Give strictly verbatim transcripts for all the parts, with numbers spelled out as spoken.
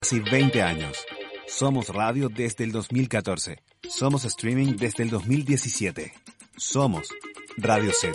Casi veinte años. Somos radio desde el dos mil catorce. Somos streaming desde el dos mil diecisiete. Somos Radio Z.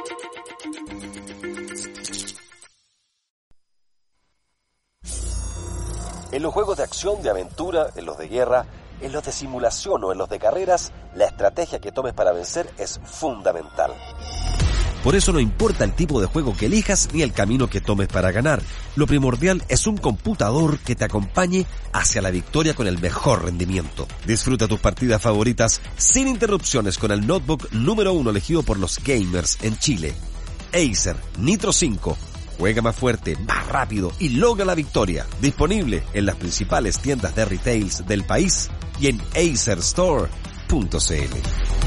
En los juegos de acción, de aventura, en los de guerra, en los de simulación o en los de carreras, la estrategia que tomes para vencer es fundamental. Por eso no importa el tipo de juego que elijas ni el camino que tomes para ganar. Lo primordial es un computador que te acompañe hacia la victoria con el mejor rendimiento. Disfruta tus partidas favoritas sin interrupciones con el notebook número uno elegido por los gamers en Chile. Acer Nitro cinco. Juega más fuerte, más rápido y logra la victoria. Disponible en las principales tiendas de retails del país y en acer store punto c l.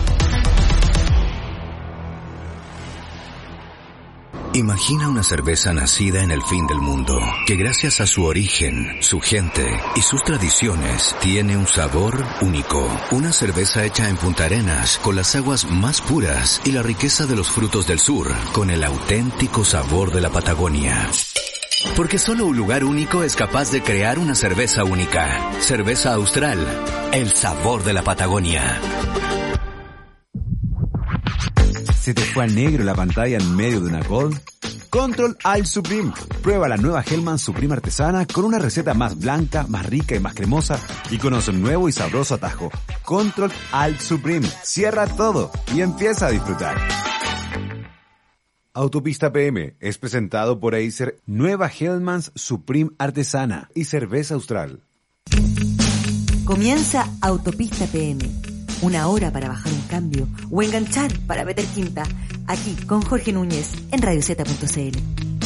Imagina una cerveza nacida en el fin del mundo, que gracias a su origen, su gente y sus tradiciones, tiene un sabor único. Una cerveza hecha en Punta Arenas, con las aguas más puras y la riqueza de los frutos del sur, con el auténtico sabor de la Patagonia. Porque solo un lugar único es capaz de crear una cerveza única. Cerveza Austral, el sabor de la Patagonia. ¿Se te fue a negro la pantalla en medio de una call? Control Alt Supreme. Prueba la nueva Hellmann's Supreme artesana con una receta más blanca, más rica y más cremosa y conoce un nuevo y sabroso atajo. Control Alt Supreme. Cierra todo y empieza a disfrutar. Autopista P M es presentado por Acer, nueva Hellmann's Supreme artesana y cerveza Austral. Comienza Autopista P M. Una hora para bajar un cambio o enganchar para meter quinta. Aquí con Jorge Núñez en radio z punto c l.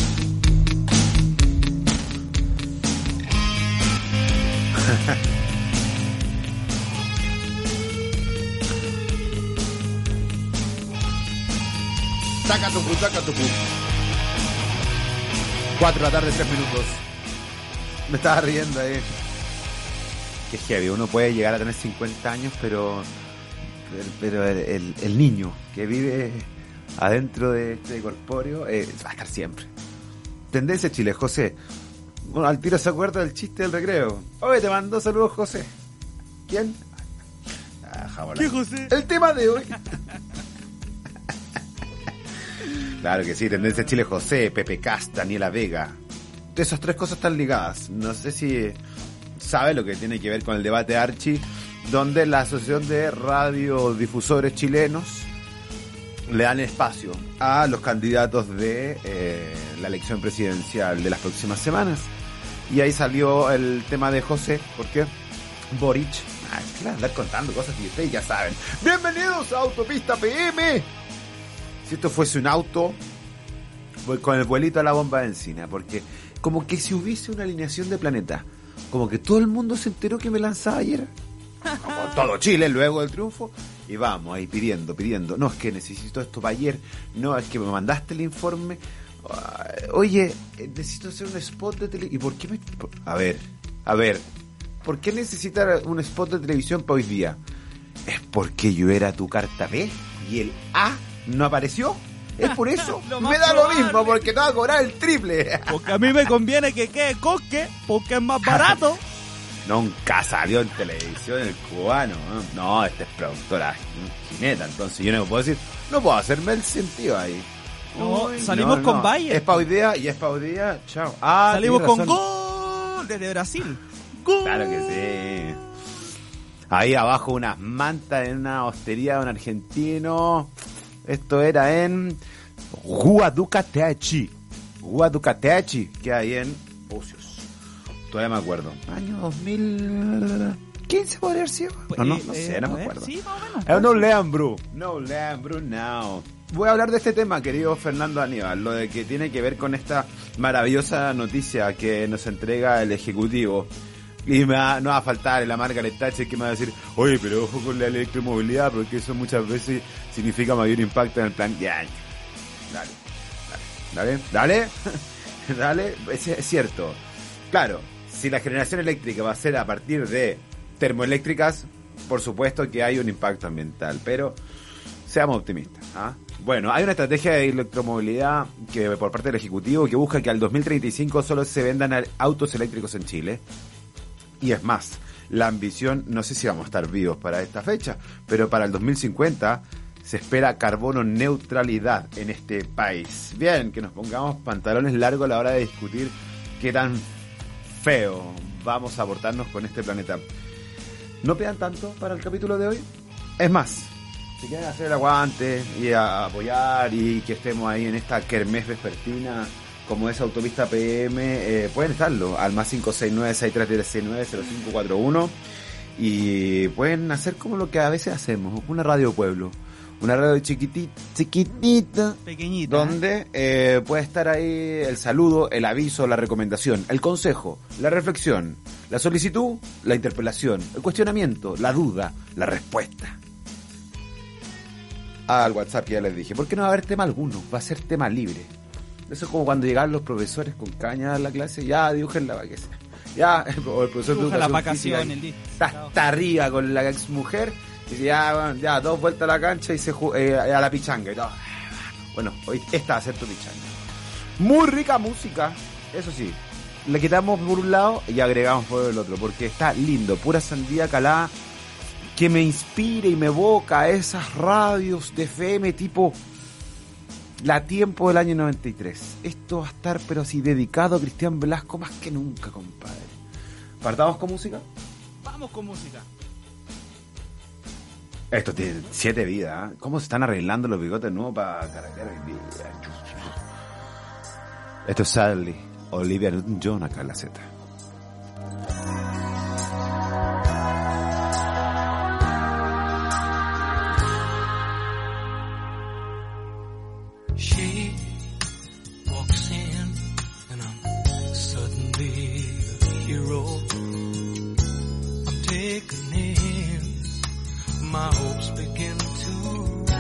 Saca tu pu, saca tu pu. Cuatro de la tarde, tres minutos. Me estaba riendo ahí. Que heavy, uno puede llegar a tener cincuenta años, pero pero el, el, el niño que vive adentro de este corpóreo eh, va a estar siempre. Tendencia Chile, José. Bueno, al tiro se acuerda del chiste del recreo. Oye, te mandó saludos, José. ¿Quién? Ah, ¿Qué, José? El tema de hoy. Claro que sí, Tendencia Chile, José, Pepe Cast, Daniela Vega. Esas tres cosas están ligadas. No sé si sabe lo que tiene que ver con el debate Archi, donde la Asociación de Radiodifusores Chilenos le dan espacio a los candidatos de eh, la elección presidencial de las próximas semanas. Y ahí salió el tema de José, ¿por qué? Boric. Ah, es que andar contando cosas que ustedes ya saben. Bienvenidos a Autopista P M. Si esto fuese un auto, voy con el vuelito a la bomba de encina, porque como que si hubiese una alineación de planetas, como que todo el mundo se enteró que me lanzaba ayer, como todo Chile luego del triunfo, y vamos ahí pidiendo, pidiendo, no, es que necesito esto para ayer, no, es que me mandaste el informe, oye, necesito hacer un spot de televisión, ¿y por qué me...? A ver, a ver, ¿por qué necesitar un spot de televisión para hoy día? Es porque yo era tu carta B y el A no apareció. Es por eso. Me da lo mismo, porque te va a cobrar el triple. Porque a mí me conviene que quede Cosque, porque es más barato. Nunca salió en televisión el cubano. No, no, este es productora jineta, entonces yo no puedo decir, no puedo hacerme el sentido ahí. No, Uy, salimos no, con no. Valle. Es para hoy día y es para hoy día. Chao. Ah, salimos con gol desde Brasil. Gol. Claro que sí. Ahí abajo unas mantas en una hostería de un argentino. Esto era en Huaducateachi. Huaducateachi, que hay en Pucios. Todavía me acuerdo. Año dos mil quince podría haber sido. No, no, no sé, no me acuerdo. Sí, más o menos. Eh, no lean, bro. No lean, bro, now. Voy a hablar de este tema, querido Fernando Aníbal, lo de que tiene que ver con esta maravillosa noticia que nos entrega el Ejecutivo. Y me va, no va a faltar la Margaret Thatcher que me va a decir, oye, pero ojo con la electromovilidad, porque eso muchas veces significa mayor impacto en el plan. Ya, dale, dale, dale, dale, dale, es, es cierto. Claro, si la generación eléctrica va a ser a partir de termoeléctricas, por supuesto que hay un impacto ambiental, pero seamos optimistas, ¿ah? Bueno, hay una estrategia de electromovilidad que por parte del Ejecutivo que busca que al dos mil treinta y cinco solo se vendan autos eléctricos en Chile. Y es más, la ambición, no sé si vamos a estar vivos para esta fecha, pero para el dos mil cincuenta se espera carbono neutralidad en este país. Bien, que nos pongamos pantalones largos a la hora de discutir qué tan feo vamos a abortarnos con este planeta. ¿No pedan tanto para el capítulo de hoy? Es más, si quieren hacer el aguante y a apoyar y que estemos ahí en esta kermés vespertina como es Autopista P M, eh, pueden estarlo al más cinco seis nueve, seis tres seis nueve, cero cinco cuatro uno y pueden hacer como lo que a veces hacemos, una radio pueblo. Una radio chiquitita, chiquitita, pequeñita, donde eh, puede estar ahí el saludo, el aviso, la recomendación, el consejo, la reflexión, la solicitud, la interpelación, el cuestionamiento, la duda, la respuesta. Al WhatsApp ya les dije, ¿por qué no va a haber tema alguno? Va a ser tema libre. Eso es como cuando llegan los profesores con caña a la clase, ya dibujen la vaqueza. Ya, o el profesor dibuja de la educación vacación, física, el día. está hasta arriba con la ex mujer. Y dice, ya, ya, dos vueltas a la cancha y se ju- eh, a la pichanga y todo. Bueno, hoy esta va a ser tu pichanga. Muy rica música, eso sí. Le quitamos por un lado y agregamos por el otro, porque está lindo, pura sandía calada, que me inspire y me evoca a esas radios de F M tipo La Tiempo del año noventa y tres. Esto va a estar, pero así, dedicado a Cristian Velasco más que nunca, compadre. ¿Partamos con música? Vamos con música. Esto tiene siete vidas, ¿eh? ¿Cómo se están arreglando los bigotes nuevos para caraquear hoy día? Esto es Sally, Olivia Newton-John acá en la Z. She walks in and I'm suddenly a hero. I'm taken in, my hopes begin to rise.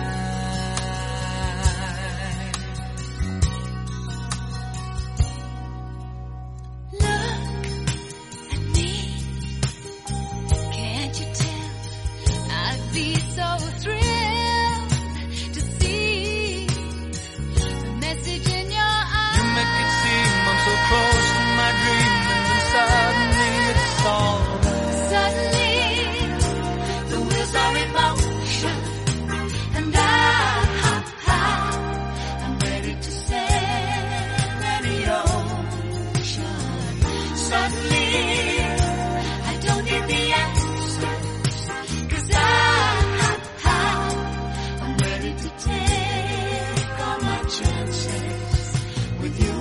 Look at me, can't you tell? I'd be so thrilled to see the message in your eyes. You make it seem I'm so close to my dream, and then suddenly it's all there. Suddenly, the wheels are in motion, and I, I, I'm ready to sail any ocean. Suddenly, I don't need the answers, 'cause I, I, I'm ready to take all my chances with you.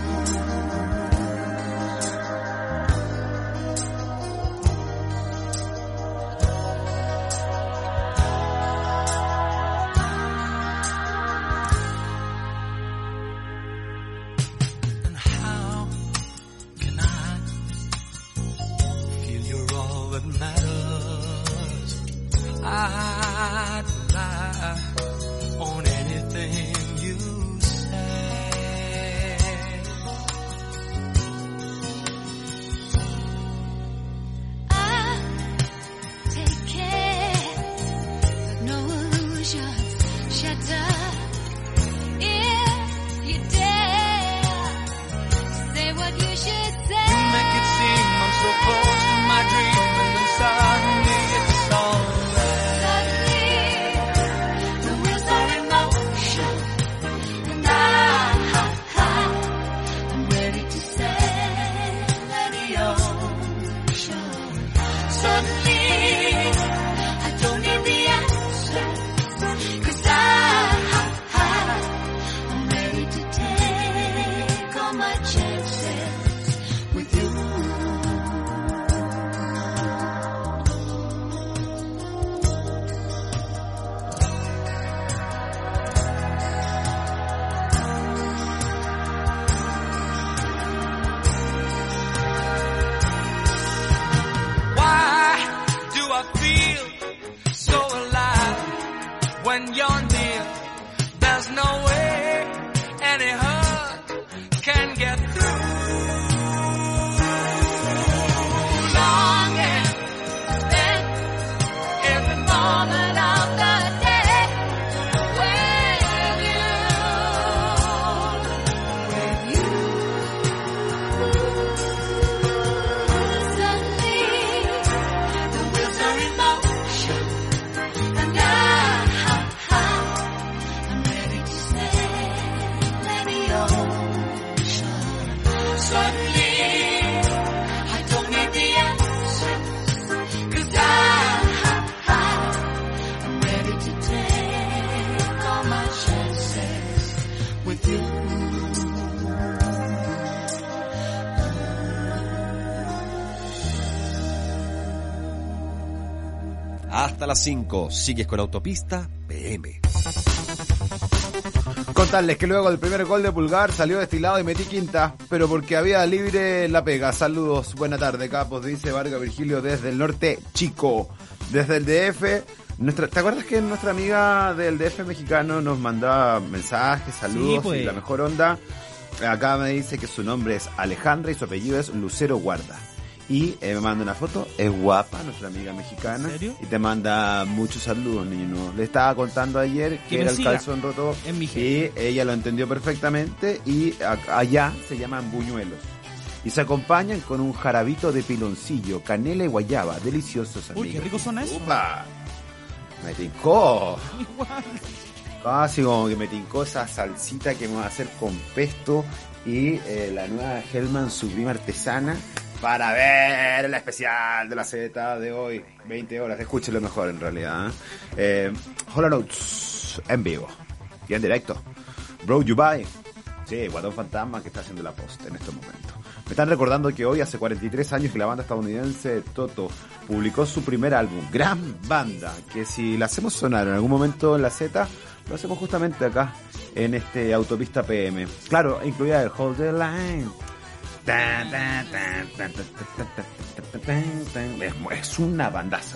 And how can I feel you're all that matters? I'd rely on anything you say. I take care that no illusions shatter. If you dare say what you should say, You make it seem I'm so close to my dream, and then suddenly it's all there. suddenly the wheels are in motion, and I, I, I'm ready to sail any ocean. Suddenly, I don't need the answer, 'cause I, I, I'm ready to take all my chances with you. Why do I feel so alive when you're near? There's no way any hurt can get through. Longing, spent every moment of the day with you, with you. Suddenly, Hasta las cinco, sigues con Autopista P M. Contarles que luego del primer gol de Pulgar salió destilado y metí quinta, pero porque había libre la pega. Saludos, buena tarde, capos, dice Vargas Virgilio desde el norte chico. Desde el D F, nuestra, ¿te acuerdas que nuestra amiga del D F mexicano nos mandaba mensajes, saludos, Sí, pues. y la mejor onda? Acá me dice que su nombre es Alejandra y su apellido es Lucero Guarda. Y eh, me manda una foto, es guapa nuestra amiga mexicana. ¿En serio? Y te manda muchos saludos, niño. Le estaba contando ayer que, Que me era el siga calzón roto en mi y ella lo entendió perfectamente y a- allá se llaman buñuelos. Y se acompañan con un jarabito de piloncillo, canela y guayaba, deliciosos amigos. Uy, qué rico son esos. ¡Upa! Me tincó. Igual. Casi como que me tincó esa salsita que vamos a hacer con pesto y eh, la nueva Hellman Supreme Artesana para ver el especial de la Z de hoy. veinte horas, escúchenlo mejor en realidad. ¿eh? Eh, Hollow Notes en vivo y en directo. Bro You Buy. Sí, Guatón Fantasma que está haciendo la post en estos momentos. Me están recordando que hoy hace cuarenta y tres años que la banda estadounidense Toto publicó su primer álbum, gran banda, que si la hacemos sonar en algún momento en la Z, lo hacemos justamente acá, en este Autopista P M. Claro, incluía el Hold the Line. Tan, tan, tan, tan, tan, tan, tan, tan, tan. Es, es una bandaza.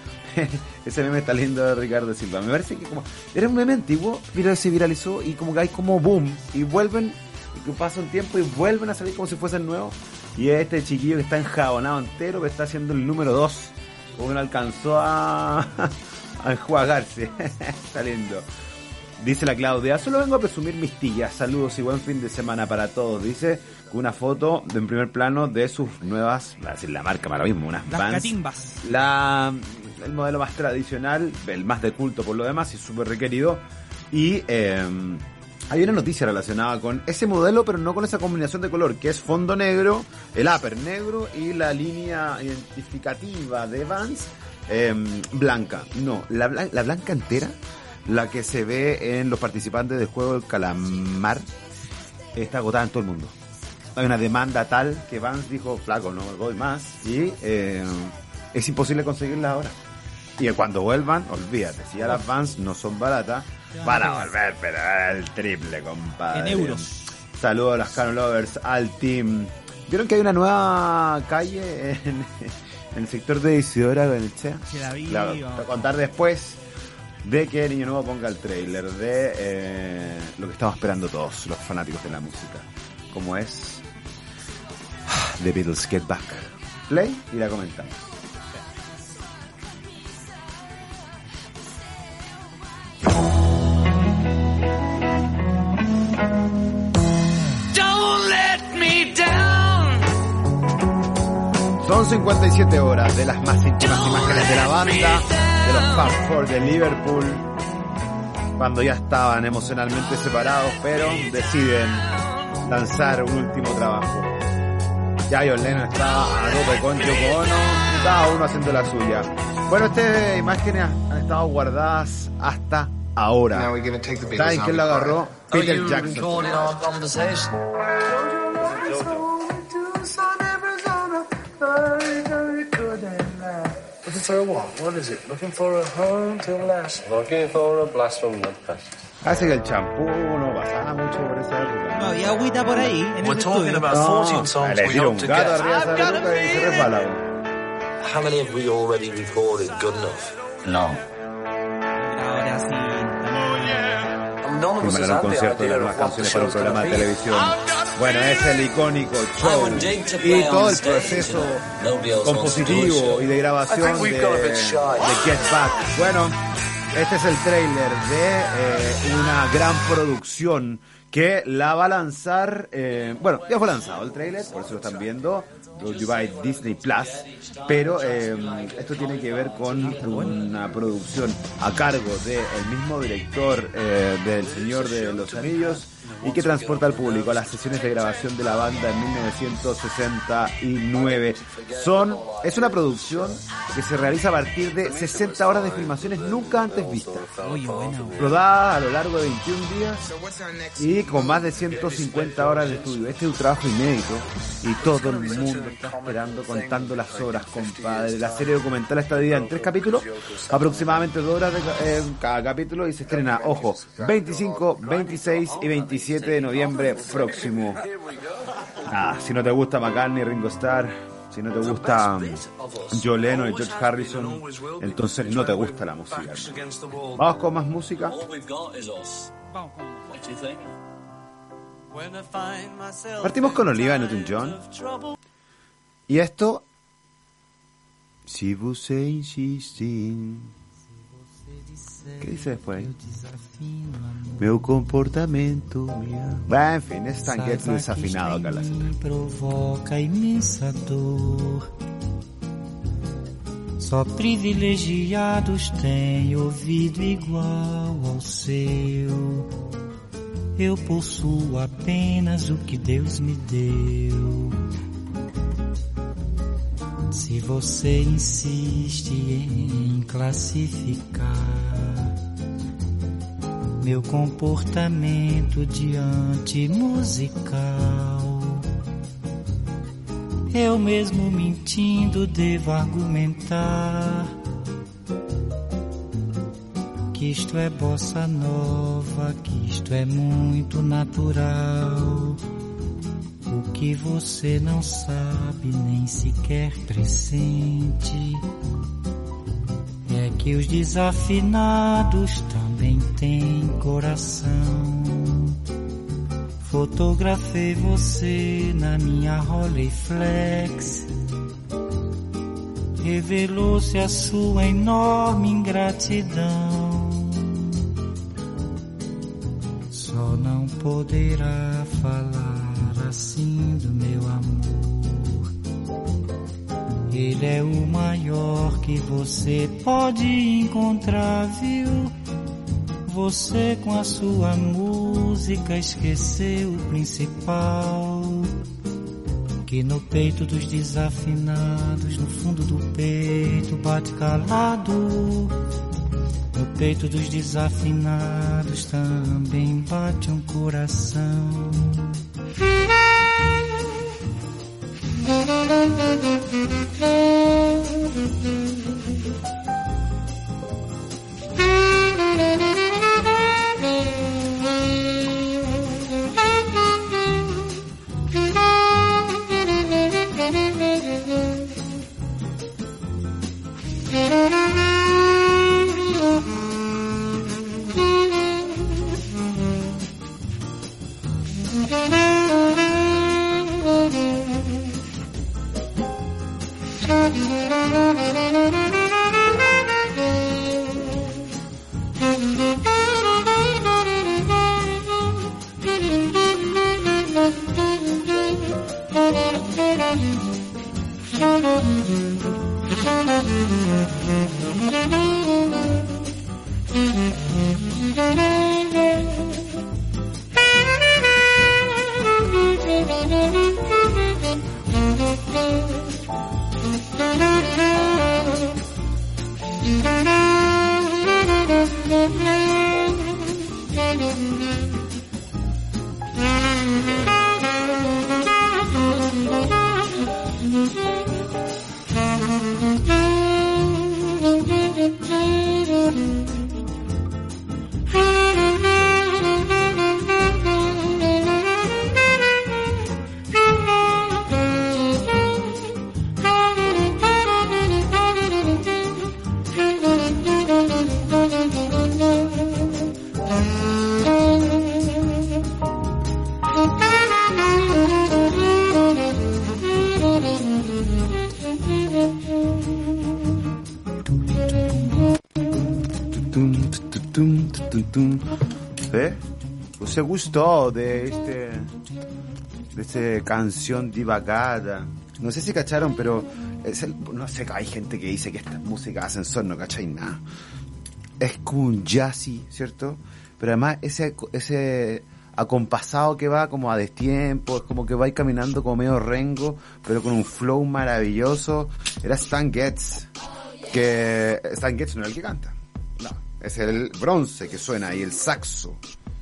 Ese meme está lindo de Ricardo Silva. Me parece que como era un meme antiguo, pero se viralizó y como que hay como boom y vuelven, y que pasa un tiempo y vuelven a salir como si fuesen nuevos. Y este chiquillo que está enjabonado entero, que está haciendo el número dos, como que no alcanzó a, a enjuagarse. Está lindo. Dice la Claudia, solo vengo a presumir mis tías. Saludos y buen fin de semana para todos. Dice con una foto de en primer plano de sus nuevas, va a decir la marca para lo mismo, unas Las Vans. catimbas. La, el modelo más tradicional, el más de culto por lo demás y súper requerido. Y eh, hay una noticia relacionada con ese modelo, pero no con esa combinación de color, que es fondo negro, el upper negro y la línea identificativa de Vans eh, blanca. No, la, blan- la blanca entera, la que se ve en los participantes del juego del calamar, está agotada en todo el mundo. Hay una demanda tal que Vans dijo, flaco, no voy más, y eh, es imposible conseguirla ahora. Y cuando vuelvan, olvídate, si ya las Vans no son baratas, van a volver, pero el triple, compadre. En euros. Saludos a las Canon Lovers, al team. ¿Vieron que hay una nueva calle en, en el sector de Isidora con el Chea? Que la vi, Claro, te vamos. voy a contar después de que Niño Nuevo ponga el trailer de eh, lo que estamos esperando todos los fanáticos de la música, como es The Beatles Get Back. Play y la comentamos. Don't let me down. Son cincuenta y siete horas de las más íntimas imágenes de la banda, de los Fab Four de Liverpool, cuando ya estaban emocionalmente separados, pero deciden lanzar un último trabajo. Ya John Lennon estaba a tope con Yoko Ono, cada uno haciendo la suya. Bueno, estas imágenes han estado guardadas hasta ahora. ¿Saben quién la agarró? Peter Jackson. Looking for a what? What is it? Looking for a home to last. Looking for a blast from the past. Hace que el champú no pasaba mucho por esa época. No había agüita por ahí en We're el talking estudio. about fourteen songs le we tiro hope un to gato get. arriba de esa peluca y se resbala. How many have we already recorded good enough? No. Ahora sí. None of us has Filmaron un had the concierto de idea las of what the canciones para un show's going programa to de be. televisión. Bueno, es el icónico show y todo el proceso compositivo y de grabación de, de Get Back. Bueno, este es el tráiler de eh, una gran producción que la va a lanzar, eh, bueno, ya fue lanzado el tráiler, por eso lo están viendo, Brought You by Disney Plus, pero eh, esto tiene que ver con una producción a cargo del mismo director eh, del Señor de los Anillos, y que transporta al público a las sesiones de grabación de la banda en mil novecientos sesenta y nueve. Son, es una producción que se realiza a partir de sesenta horas de filmaciones nunca antes vistas. Oye, bueno. Rodada a lo largo de veintiún días y con más de ciento cincuenta horas de estudio. Este es un trabajo inédito y todo el mundo está esperando, contando las horas, compadre. La serie documental está dividida en tres capítulos, aproximadamente dos horas de eh, cada capítulo, y se estrena, ojo, veinticinco, veintiséis y veintisiete de noviembre próximo. Ah, si no te gusta McCartney, Ringo Starr, si no te gusta um, John Lennon y George Harrison, entonces no te gusta la música. Vamos con más música. Partimos con Olivia Newton-John. Y esto, si você insiste. ¿Qué dice después? Meu comportamento, minha... Bah, en fin, es tan que desafinado acá la cena. Provoca imensa dor. Só privilegiados têm ouvido igual ao seu. Eu possuo apenas o que Deus me deu. Se você insiste em classificar meu comportamento diante musical, eu mesmo mentindo devo argumentar que isto é bossa nova, que isto é muito natural. O que você não sabe, nem sequer pressente, é que os desafinados também têm coração. Fotografei você na minha Rolleiflex, revelou-se a sua enorme ingratidão. Só não poderá falar assim do meu amor. Ele é o maior que você pode encontrar, viu? Você com a sua música esqueceu o principal, que no peito dos desafinados, no fundo do peito bate calado. No peito dos desafinados também bate um coração. ¿Eh? ¿Você gustó de este de esta canción divagada? No sé si cacharon, pero es el, no sé, hay gente que dice que esta música de ascensor, no cacháis nada. Es como un jazzy, ¿cierto? Pero además ese ese acompasado que va como a destiempo, es como que va caminando como medio rengo, pero con un flow maravilloso. Era Stan Getz, que Stan Getz no es el que canta, no, es el bronce que suena ahí, el saxo,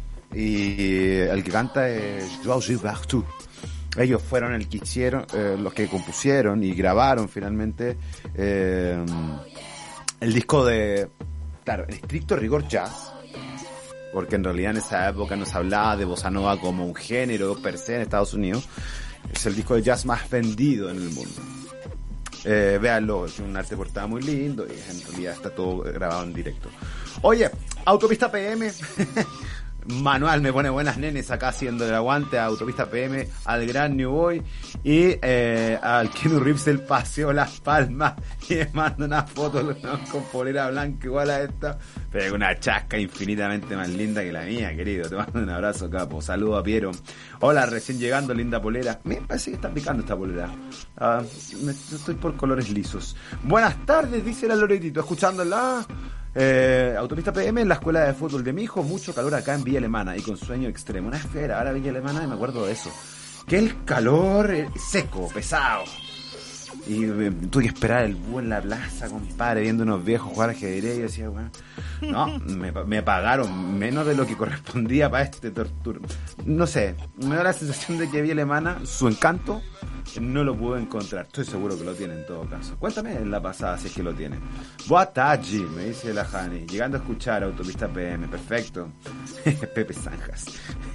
y el que canta es Joao Gilberto. Ellos fueron el que hicieron, eh, los que compusieron y grabaron finalmente eh, el disco de, claro, en estricto rigor jazz, porque en realidad en esa época no se hablaba de bossa nova como un género per se en Estados Unidos. Es el disco de jazz más vendido en el mundo. Eh, véanlo, es un arte portada muy lindo y en realidad está todo grabado en directo. Oye, Autopista P M. Manuel me pone buenas nenes acá haciendo el aguante a Autopista P M, al gran New Boy y eh, al Keanu Reeves del Paseo Las Palmas, y me manda una foto con polera blanca igual a esta, pero con una chasca infinitamente más linda que la mía, querido. Te mando un abrazo, capo. Saludo a Piero. Hola, recién llegando, linda polera. Me parece que está picando esta polera. Uh, me, estoy por colores lisos. Buenas tardes, dice la Loretito, escuchándola. Eh, Autopista P M en la escuela de fútbol de mi hijo, mucho calor acá en Villa Alemana y con sueño extremo. Una esfera, ahora Villa Alemana y me acuerdo de eso. Que el calor eh, seco, pesado. Y eh, tuve que esperar el búho en la plaza, compadre, viendo unos viejos jugar ajedrez y decía, bueno, no, me, me pagaron menos de lo que correspondía para este tortura. No sé, me da la sensación de que Villa Alemana, su encanto, no lo pude encontrar. Estoy seguro que lo tiene en todo caso. Cuéntame en la pasada si es que lo tiene. Boa tarde, me dice la Jani. Llegando a escuchar Autopista P M. Perfecto. Pepe Zanjas.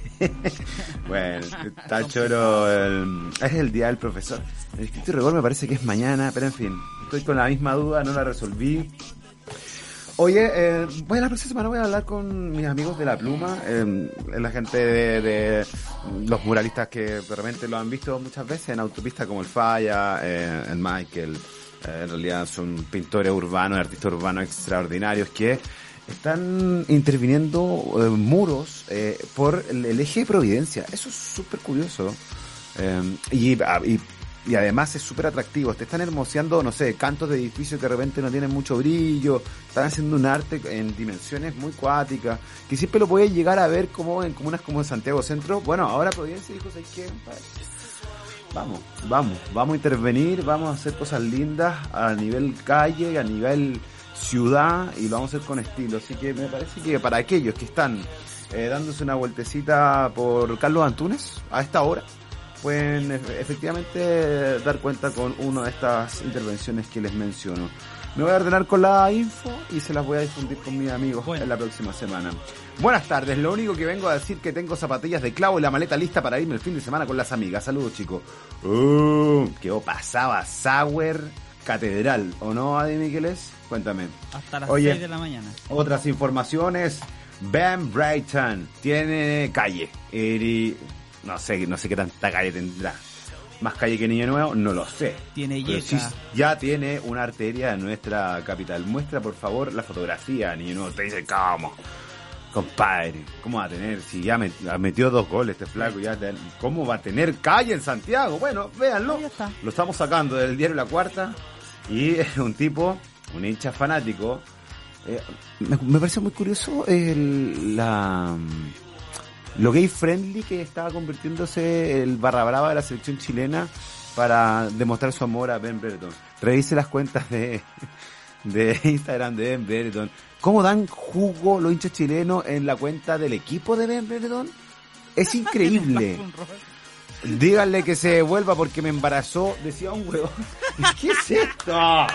Bueno, está choro. El... Es el día del profesor. El escrito y rigor me parece que es mañana, pero en fin. Estoy con la misma duda, no la resolví. Oye, eh, bueno, la próxima semana voy a hablar con mis amigos de La Pluma, eh, la gente de, de los muralistas que de repente lo han visto muchas veces en Autopista, como el Falla, eh, el Michael, eh, en realidad son pintores urbanos, artistas urbanos extraordinarios que están interviniendo eh, muros eh, por el, el eje de Providencia. Eso es súper curioso. Eh, y, y Y además es súper atractivo. Te están hermoseando, no sé, cantos de edificios que de repente no tienen mucho brillo. Están haciendo un arte en dimensiones muy cuáticas, que siempre lo puedes llegar a ver como en comunas como en Santiago Centro. Bueno, ahora Providencia dijo, ¿sabes qué? Vamos, vamos, vamos a intervenir, vamos a hacer cosas lindas a nivel calle, a nivel ciudad, y lo vamos a hacer con estilo. Así que me parece que para aquellos que están eh, dándose una vueltecita por Carlos Antunes a esta hora, pueden efectivamente dar cuenta con una de estas intervenciones que les menciono. Me voy a ordenar con la info y se las voy a difundir con mis amigos bueno. en la próxima semana. Buenas tardes, lo único que vengo a decir que tengo zapatillas de clavo y la maleta lista para irme el fin de semana con las amigas. Saludos, chicos. Uh, ¿Qué pasaba? Sauer Catedral, ¿o no, Adi Miqueles? Cuéntame. Hasta las Oye, seis de la mañana. Otras informaciones. Ben Brighton tiene calle. Y no sé, no sé qué tanta calle tendrá. Más calle que Niño Nuevo, no lo sé. Tiene Pero sí, ya tiene una arteria en nuestra capital. Muestra, por favor, la fotografía, Niño Nuevo. Te dice, ¿cómo? Compadre, ¿cómo va a tener? Si ya metió dos goles este flaco, ya ¿cómo va a tener calle en Santiago? Bueno, véanlo. Lo estamos sacando del diario La Cuarta. Y es un tipo, un hincha fanático. Eh, me, me parece muy curioso el, la... lo gay friendly que estaba convirtiéndose el barra brava de la selección chilena para demostrar su amor a Ben Brereton. Revise las cuentas de, de Instagram de Ben Brereton. ¿Cómo dan jugo los hinchas chilenos en la cuenta del equipo de Ben Brereton? Es increíble. Díganle que se devuelva porque me embarazó, decía un huevo. ¿Qué es esto?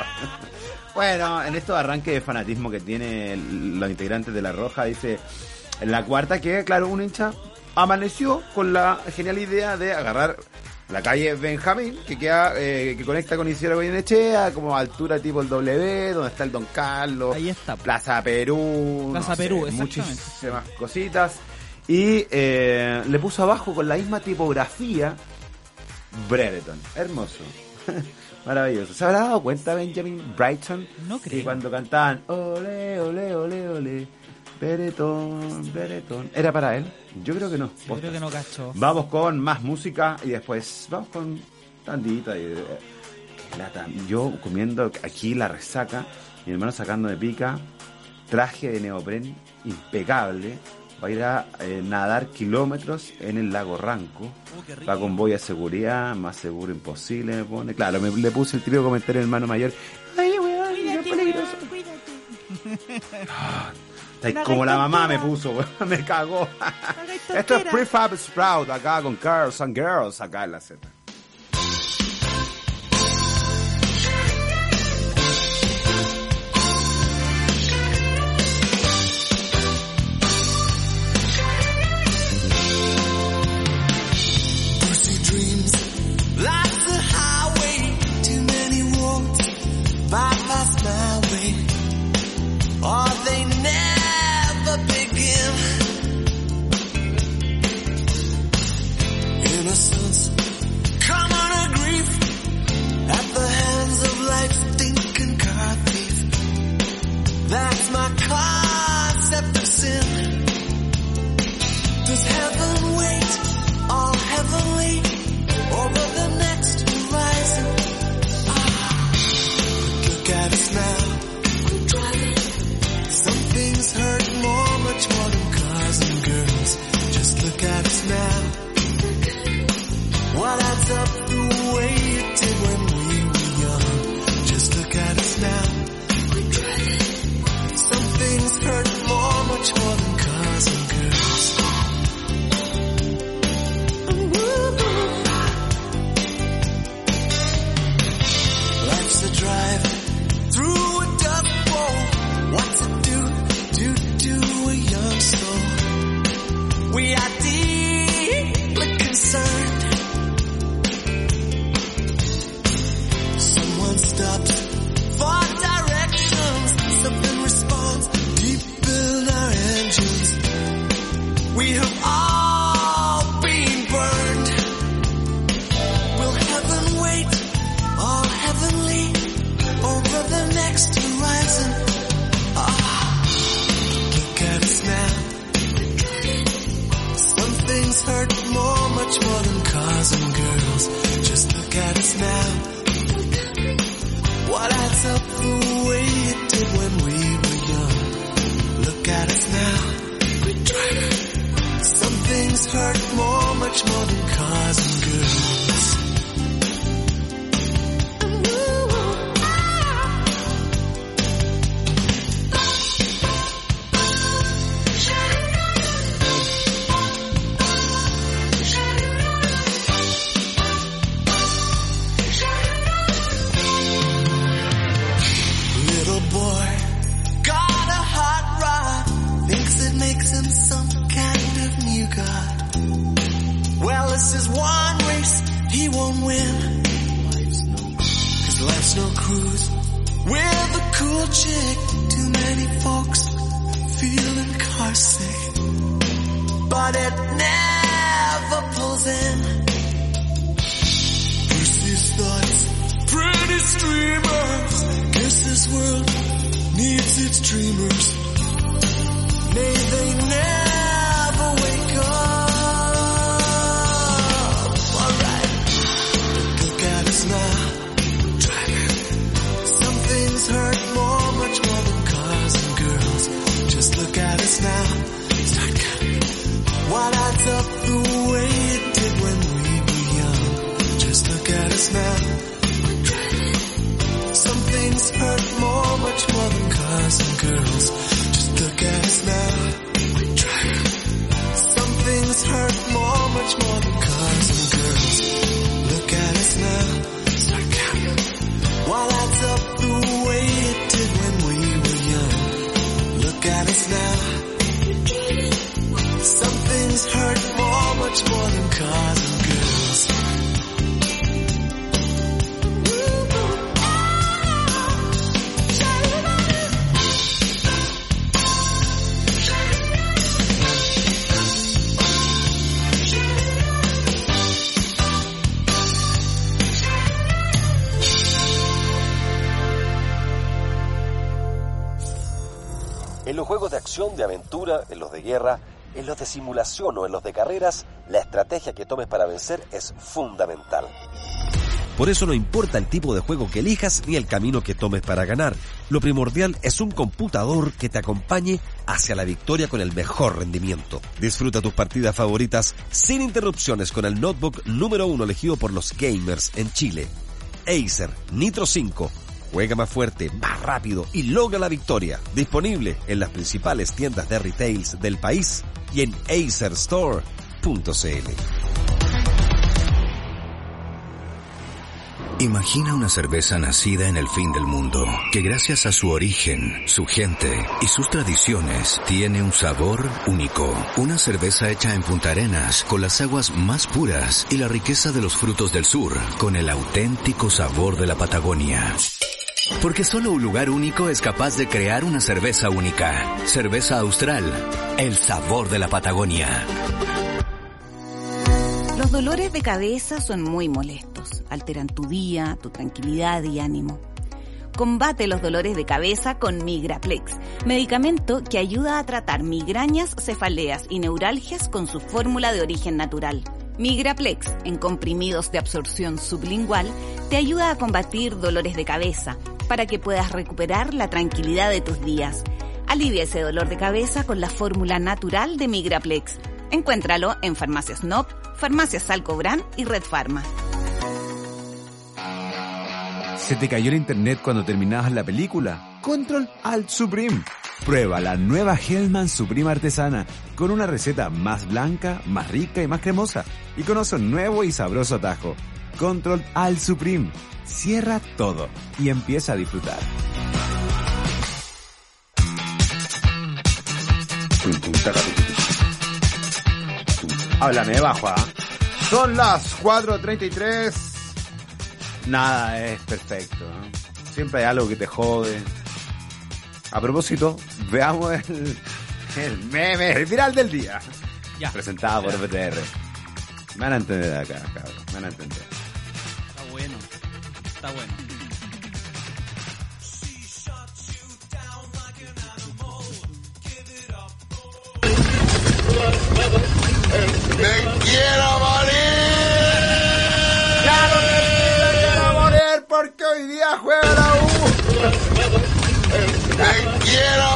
Bueno, en estos arranques de fanatismo que tienen los integrantes de La Roja, dice... En la cuarta que, claro, un hincha amaneció con la genial idea de agarrar la calle Benjamín, que queda eh, que conecta con Isidro Goyenechea, como a altura tipo el W, donde está el Don Carlos. Ahí está. Plaza Perú. Plaza no Perú, sé, exactamente. Muchísimas cositas. Y eh, le puso abajo con la misma tipografía Brereton. Hermoso. Maravilloso. ¿Se habrá dado cuenta Benjamin Brighton? No creo. Que cuando cantaban ole, ole, ole, ole... Brereton, Brereton. ¿Era para él? Yo creo que no. Yo creo que no cacho. Vamos con más música y después vamos con tandita. Y, eh, qué lata. Yo comiendo aquí la resaca, mi hermano sacando de pica, traje de neopren impecable, va a ir a eh, nadar kilómetros en el lago Ranco. Uh, Va con boya de seguridad, más seguro imposible, me pone. Claro, me le puse el típico comentario del hermano mayor. Ay, weón, es peligroso. Ah, está como la mamá me puso, weón, me cagó. Esto es Prefab Sprout, acá con Girls and Girls, acá en la Z. Bypass my way, or they never begin. Innocence, common a grief, at the hands of life's thinking car thief. That's my concept of sin. Does heaven wait, all heavenly, over the next horizon? Look at us now. Some things hurt more, much more than cars and girls. Just look at us now. What adds up the way it did when we were young? Just look at us now. Some things hurt more, much more than cars and girls. Life's a drive through a dust bowl. What's it do, do, do a young soul? We are deeply concerned. Someone stops for directions. Something responds deep in our engines. We have all been burned. Will heaven wait, all heavenly, over the next horizon? Ah, look at us now. Some things hurt more, much more than cars and girls. Just look at us now. What adds up the way it did when we were young? Look at us now. Some things hurt more, much more than cars and girls. Little boy got a hot rod, thinks it makes him some kind of new god. Well, this is one race he won't win, cause life's no cruise with a cool chick. Too many folks feeling car sick, but it never pulls in. Brucey's thoughts, pretty streamers. Guess this world needs its dreamers. May they never wake up. Alright, look at us now. Some things hurt more, much more than cars and girls. Just look at us now. Start counting. What adds up the way it did when we were young? Just look at us now. Some things hurt more, much more than cars and girls. Just look at us now. Some things hurt more, much more than cars and girls. Look at us now. Start counting. What adds up the way it did when we were young? Look at us now. Some things hurt more, much more than cars and girls. En los juegos de acción, de aventura, en los de guerra, en los de simulación o en los de carreras, la estrategia que tomes para vencer es fundamental. Por eso no importa el tipo de juego que elijas ni el camino que tomes para ganar. Lo primordial es un computador que te acompañe hacia la victoria con el mejor rendimiento. Disfruta tus partidas favoritas sin interrupciones con el notebook número uno elegido por los gamers en Chile. Acer Nitro cinco. Juega más fuerte, más rápido y logra la victoria. Disponible en las principales tiendas de retails del país y en acer store punto c l. Imagina una cerveza nacida en el fin del mundo, que gracias a su origen, su gente y sus tradiciones, tiene un sabor único. Una cerveza hecha en Punta Arenas, con las aguas más puras y la riqueza de los frutos del sur, con el auténtico sabor de la Patagonia. Porque solo un lugar único es capaz de crear una cerveza única. Cerveza Austral, el sabor de la Patagonia. Los dolores de cabeza son muy molestos, alteran tu día, tu tranquilidad y ánimo. Combate los dolores de cabeza con Migraplex, medicamento que ayuda a tratar migrañas, cefaleas y neuralgias con su fórmula de origen natural. Migraplex, en comprimidos de absorción sublingual, te ayuda a combatir dolores de cabeza para que puedas recuperar la tranquilidad de tus días. Alivia ese dolor de cabeza con la fórmula natural de Migraplex. Encuéntralo en Farmacias N O P, Farmacias Salcobran y Red Pharma. ¿Se te cayó el internet cuando terminabas la película? Control Alt Supreme. Prueba la nueva Hellman Supreme Artesana con una receta más blanca, más rica y más cremosa. Y conoce un nuevo y sabroso atajo. Control Alt Supreme. Cierra todo y empieza a disfrutar. Háblame bajo, ¿ah? Son las cuatro treinta y tres. Nada es perfecto, ¿no? Siempre hay algo que te jode. A propósito, veamos el, el meme, el viral del día. Ya. Presentado por B T R. Me van a entender acá, cabrón. Me van a entender. Está bueno. Está bueno. ¡Me quiero morir! ¡Claro que sí, me quiero morir! Porque hoy día juega la U. ¡Me quiero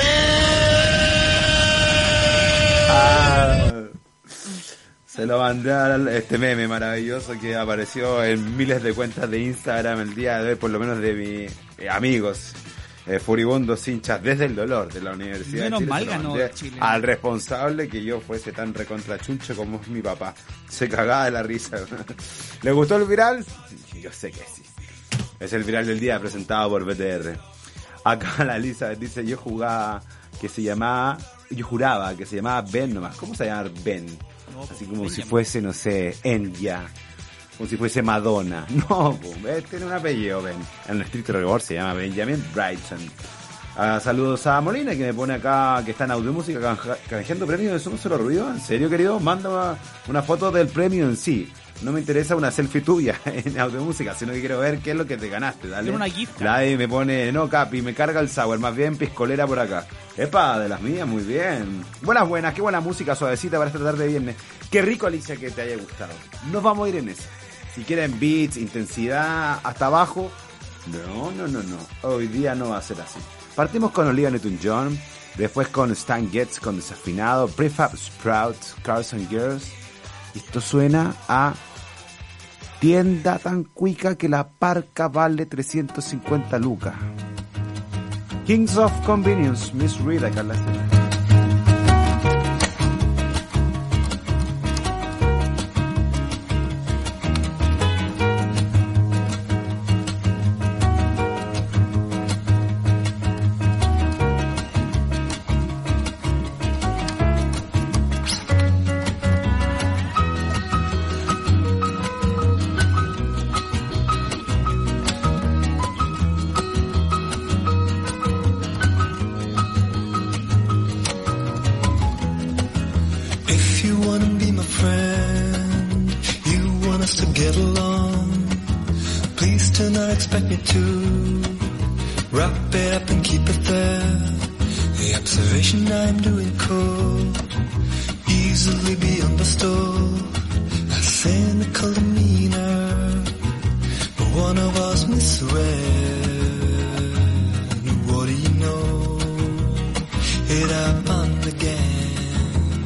morir! Ah, se lo mandé a este meme maravilloso que apareció en miles de cuentas de Instagram el día de hoy, por lo menos de mis eh, amigos. Eh, furibundos hinchas desde el dolor de la Universidad Menos de Chile, mal ganó Chile. al responsable que yo fuese tan recontrachuncho como es mi papá. Se cagaba de la risa. ¿Le gustó el viral? Yo sé que sí. Es el viral del día presentado por B T R. Acá la Lisa dice, yo jugaba que se llamaba, yo juraba que se llamaba Ben nomás. ¿Cómo se llama Ben? No, Así como Benjamin. si fuese, no sé, Enya. Como si fuese Madonna. No, pues, tiene un apellido, Ben. En el estricto rigor se llama Benjamin Brighton. Ah, saludos a Molina, que me pone acá, que está en Audiomúsica canja- canjeando premios de Somos Solo Ruido. ¿En serio, querido? Manda una foto del premio en sí. No me interesa una selfie tuya en Audiomúsica, sino que quiero ver qué es lo que te ganaste. Dale. Quiero una gift card. Nadie me pone, no, Capi, me carga el sour, más bien piscolera por acá. Epa, de las mías, muy bien. Buenas, buenas, qué buena música suavecita para esta tarde de viernes. Qué rico, Alicia, que te haya gustado. Nos vamos a ir en eso. Si quieren beats, intensidad, hasta abajo. No, no, no, no. Hoy día no va a ser así. Partimos con Olivia Newton-John, después con Stan Getz con Desafinado, Prefab Sprouts, Cars and Girls. Esto suena a tienda tan cuica que la parca vale trescientos cincuenta lucas. Kings of Convenience, Miss Rita, Carla Estela. expect me to wrap it up and keep it there. The observation I'm doing cold, easily be understood. A cynical demeanor, swear. What do you know? It happened again.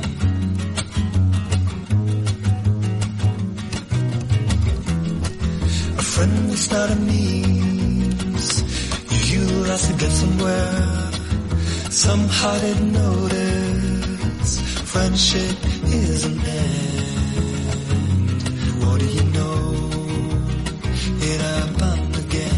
A friend is not a means. You have to get somewhere. Somehow didn't notice. Friendship is an end. What do you know? It happened again.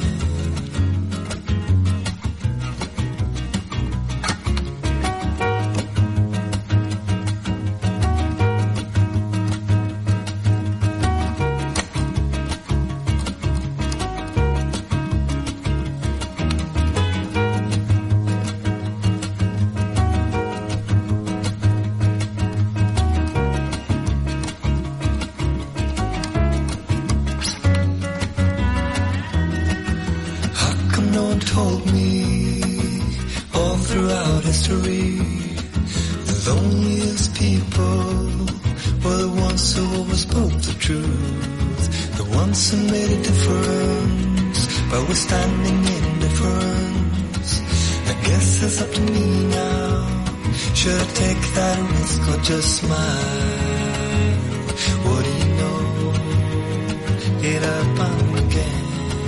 Told me all throughout history, the loneliest people were the ones who always spoke the truth, the ones who made a difference by withstanding indifference. I guess it's up to me now. Should I take that risk or just smile? What do you know? It happened again.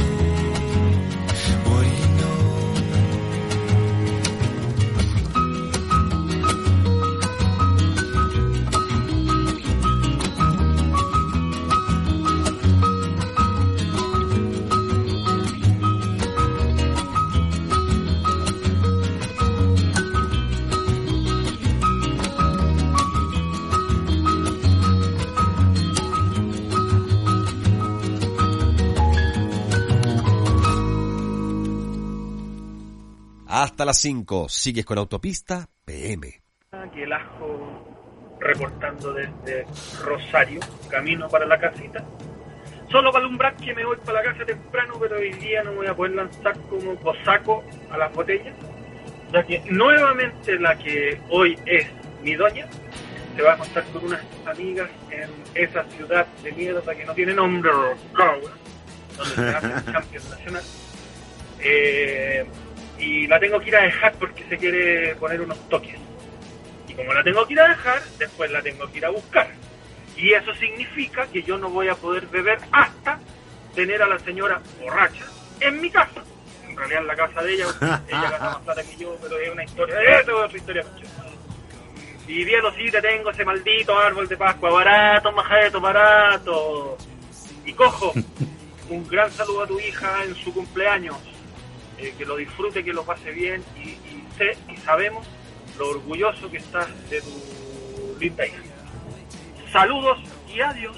Hasta las cinco, sigues con Autopista P M. Aquí el Ajo reportando desde Rosario, camino para la casita. Solo para alumbrar que me voy para la casa temprano, pero hoy día no me voy a poder lanzar como cosaco a las botellas. Ya que nuevamente la que hoy es mi doña se va a contar con unas amigas en esa ciudad de mierda que no tiene nombre, donde se hace el Champions Nacional. Eh... Y la tengo que ir a dejar porque se quiere poner unos toques. Y como la tengo que ir a dejar, después la tengo que ir a buscar. Y eso significa que yo no voy a poder beber hasta tener a la señora borracha en mi casa. En realidad en la casa de ella, ella gasta más plata que yo, pero es una historia, es otra historia. Y bien o sí te tengo ese maldito árbol de Pascua, barato, majeto, barato. Y cojo, un gran saludo a tu hija en su cumpleaños. Eh, que lo disfrute, que lo pase bien y, y sé y sabemos lo orgulloso que estás de tu linda hija. Saludos y adiós.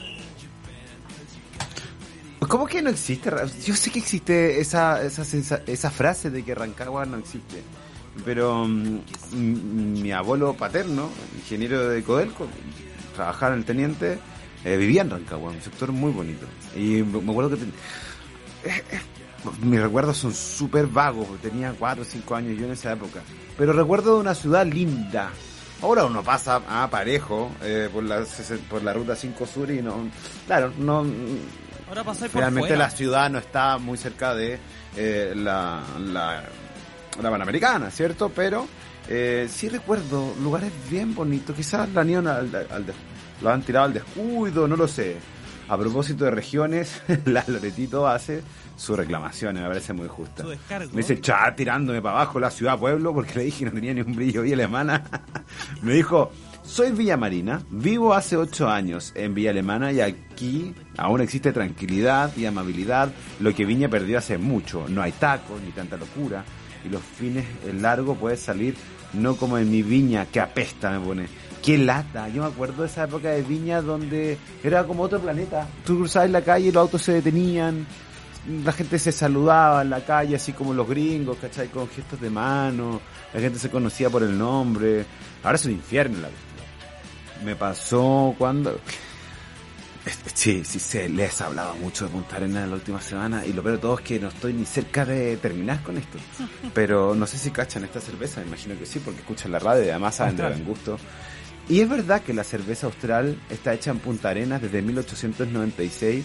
¿Cómo que no existe? Yo sé que existe esa esa, esa, esa frase de que Rancagua no existe, pero um, mi abuelo paterno, ingeniero de Codelco, trabajaba en el Teniente, eh, vivía en Rancagua, un sector muy bonito. Y me acuerdo que... Ten... Eh, eh, mis recuerdos son súper vagos, tenía cuatro o cinco años yo en esa época, pero recuerdo de una ciudad linda. Ahora uno pasa a Parejo eh, por la por la ruta cinco Sur y no, claro, no. Ahora pasé por realmente fuera. La ciudad no está muy cerca de eh, la, la la Panamericana, ¿cierto? Pero eh, sí recuerdo lugares bien bonitos. Quizás la han, al, al, lo han tirado al descuido, no lo sé. A propósito de regiones, la Loretito hace su reclamación, me parece muy justa. Me dice, cha, tirándome para abajo la ciudad pueblo, porque le dije que no tenía ni un brillo Villa Alemana. Me dijo, soy Villa Marina, vivo hace ocho años en Villa Alemana y aquí aún existe tranquilidad y amabilidad, lo que Viña perdió hace mucho. No hay tacos ni tanta locura y los fines largos puedes salir, no como en mi Viña, que apesta, me pone. ¡Qué lata! Yo me acuerdo de esa época de Viña donde era como otro planeta. Tú cruzabas la calle y los autos se detenían, la gente se saludaba en la calle, así como los gringos, ¿cachai? Con gestos de mano, la gente se conocía por el nombre. Ahora es un infierno la cuestión. Me pasó cuando... Sí, sí, sé, les he hablado mucho de Punta Arenas en la última semana y lo peor de todo es que no estoy ni cerca de terminar con esto. Pero no sé si cachan esta cerveza, me imagino que sí, porque escuchan la radio y además saben de buen gusto. Y es verdad que la cerveza Austral está hecha en Punta Arenas desde mil ochocientos noventa y seis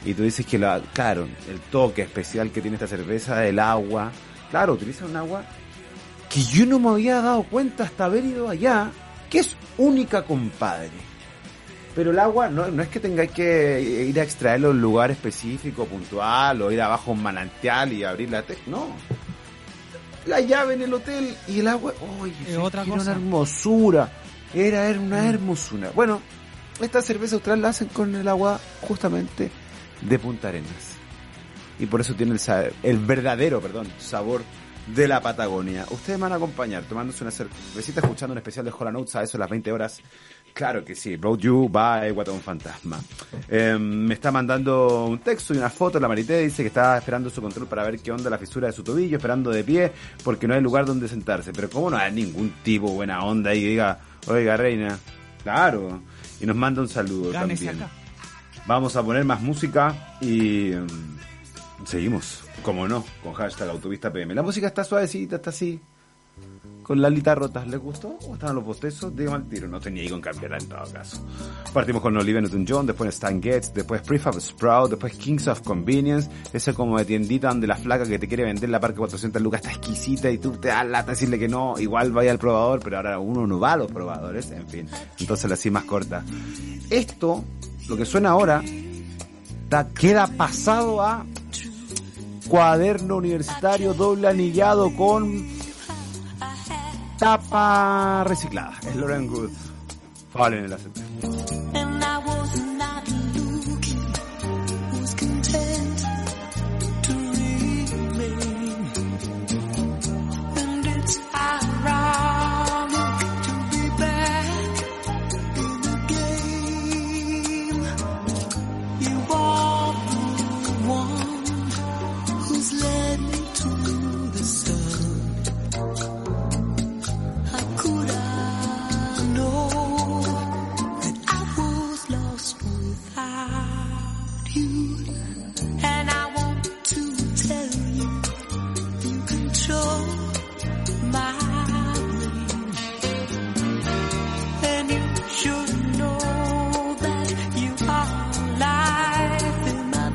Y tú dices que, la, claro, el toque especial que tiene esta cerveza, el agua. Claro, utiliza un agua que yo no me había dado cuenta hasta haber ido allá, que es única, compadre. Pero el agua no, no es que tengáis que ir a extraerlo en un lugar específico, puntual, o ir abajo a un manantial y abrir la te... No. La llave en el hotel y el agua, oye, es otra era cosa. una hermosura. Era, era una hermosura. Bueno, esta cerveza austral la hacen con el agua justamente de Punta Arenas. Y por eso tiene el, saber, el verdadero, perdón, sabor de la Patagonia. Ustedes me van a acompañar tomándose una cervecita, escuchando un especial de Hall and Oates a eso a las veinte horas. Claro que sí, Road You by Guatón Fantasma. Eh, me está mandando un texto y una foto, la Marité dice que está esperando su control para ver qué onda la fisura de su tobillo, esperando de pie, porque no hay lugar donde sentarse. Pero cómo no hay ningún tipo buena onda y diga, oiga reina, claro, y nos manda un saludo. Gánese también. acá. Vamos a poner más música y um, seguimos, como no, con hashtag Autovista P M. La música está suavecita, está así, con la alita rotas. ¿Les gustó? ¿Cómo estaban los bostezos? Dígame al tiro, no tenía ahí con cambiarla en todo caso. Partimos con Olivia Newton-John, después Stan Getz, después Prefab Sprout, después Kings of Convenience, ese como de tiendita donde la flaca que te quiere vender la parque cuatrocientas lucas está exquisita y tú te das lata decirle que no, igual vaya al probador, pero ahora uno no va a los probadores, en fin. Entonces la así más corta. Esto, lo que suena ahora, da, queda pasado a cuaderno universitario doble anillado con tapa reciclada. Es Lauren Good. Fallen en el acento. And I was not looking, was content to remain. And it's ironic to be back in the game. You are the one who's led me to the sun. How could I know that I was lost without you? And I want to tell you, you control my brain. And you should know that you are life in my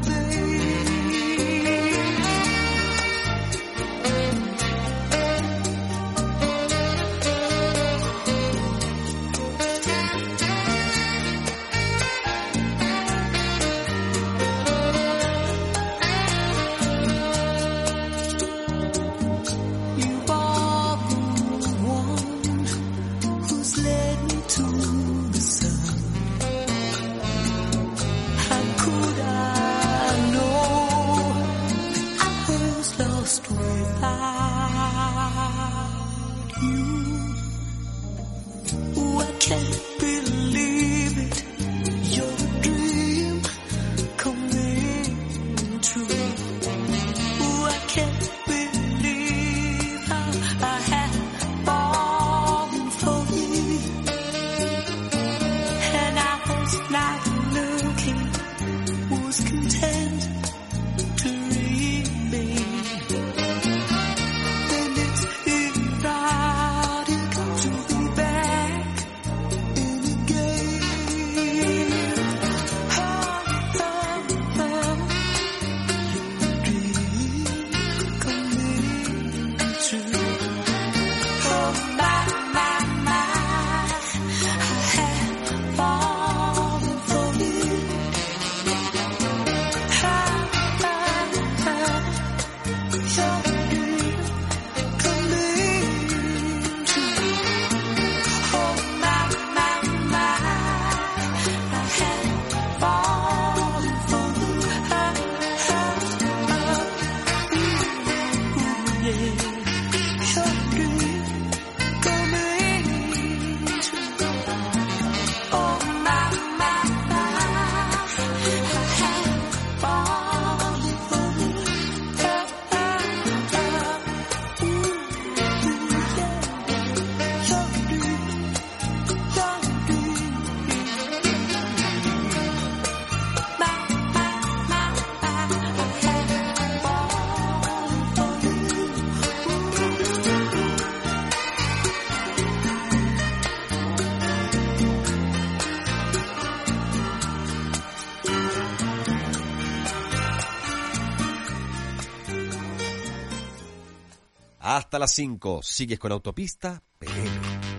Hasta las cinco. Sigues con Autopista P M.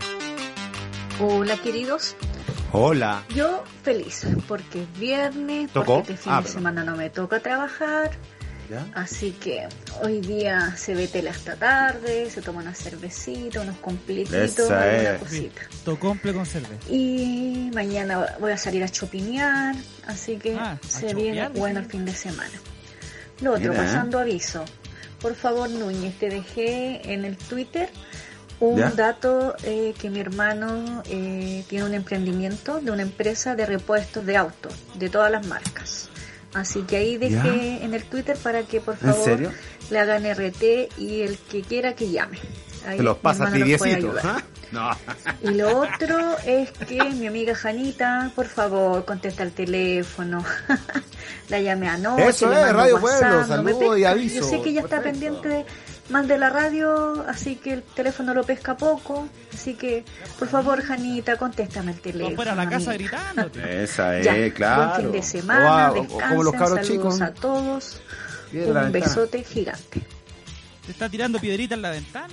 Hola, queridos. Hola. Yo feliz porque es viernes, ¿Tocó? porque este fin Ah, de pero- semana no me toca trabajar. ¿Ya? Así que hoy día se ve tele hasta tarde, se toma una cervecita, unos completitos, Esa alguna es. cosita. Tocomple con cerveza. Y mañana voy a salir a chopinear, así que Ah, a se viene chopear, bueno el fin de semana. Lo otro, Mira. pasando aviso. Por favor, Núñez, te dejé en el Twitter un ¿Ya? dato eh, que mi hermano eh, tiene un emprendimiento de una empresa de repuestos de autos, de todas las marcas. Así que ahí dejé ¿Ya? en el Twitter para que por ¿En favor serio? le hagan R T y el que quiera que llame. Ahí Te los mi pasa hermano nos puede tibiecitos. ayudar. ¿Ah? No. Y lo otro es que mi amiga Janita, por favor, contesta el teléfono. La llamé anoche. Eso le es, mando Radio WhatsApp, Pueblo, no me saludo y pesca. aviso. Yo sé que ella está Perfecto. pendiente más de la radio, así que el teléfono lo pesca poco. Así que, por favor, Janita, contéstame el teléfono. No fuera a la casa amiga. gritándote. Esa es, Ya, claro. buen fin de O semana, a- o- o descansen, como los cabros saludos chicos. a todos. Viene la Un ventana. besote gigante. ¿Te está tirando piedrita en la ventana?